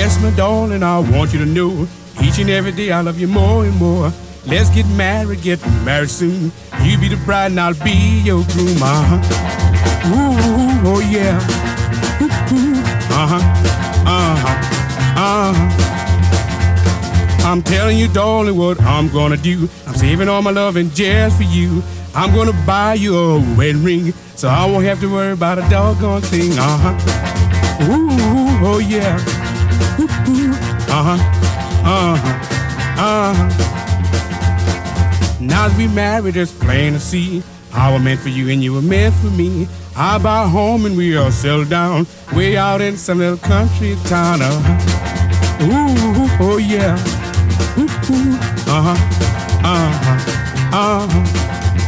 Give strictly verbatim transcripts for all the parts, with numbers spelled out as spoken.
Yes, my darling, I want you to know each and every day I love you more and more. Let's get married, get married soon. You be the bride and I'll be your groom. Uh-huh. Ooh, oh yeah. Ooh, uh-huh. Uh-huh. Uh-huh. I'm telling you, darling, what I'm gonna do. I'm saving all my loving just for you. I'm gonna buy you a wedding ring, so I won't have to worry about a doggone thing. Uh-huh. Ooh, oh yeah. Ooh, uh-huh. Uh-huh. Uh-huh. Now that we married, it's plain to see how I meant for you and you were meant for me. I buy a home and we all settle down way out in some little country town. Uh-huh. Ooh, oh yeah. Ooh, uh-huh. Uh-huh. Uh-huh.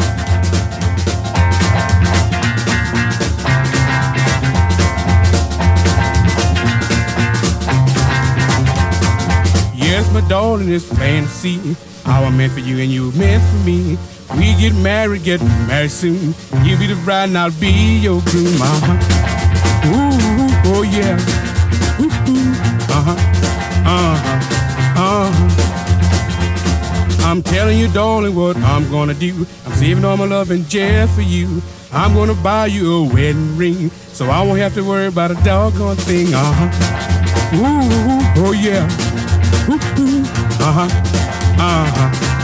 Yes, my darling, it's plain to see how I meant for you and you were meant for me. We get married, get married soon. You be the bride and I'll be your groom. Uh-huh. Ooh, oh yeah. Ooh, uh-huh. Uh-huh. Uh-huh. I'm telling you, darling, what I'm gonna do. I'm saving all my loving just for you. I'm gonna buy you a wedding ring, so I won't have to worry about a doggone thing. Uh-huh. Ooh, oh yeah. Ooh, uh-huh. Uh-huh.